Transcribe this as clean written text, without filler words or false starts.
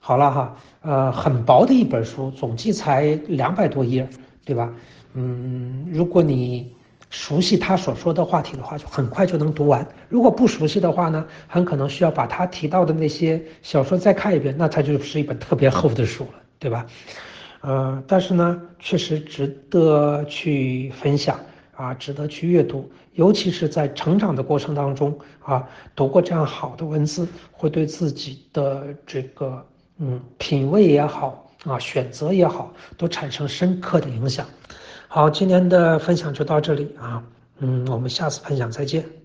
好了哈，很薄的一本书，总计才200多页，对吧？如果你熟悉他所说的话题的话，就很快就能读完。如果不熟悉的话呢，很可能需要把他提到的那些小说再看一遍，那它就是一本特别厚的书了，对吧？但是呢，确实值得去分享啊，值得去阅读，尤其是在成长的过程当中啊，读过这样好的文字，会对自己的这个品味也好啊，选择也好，都产生深刻的影响。好，今天的分享就到这里啊，我们下次分享再见。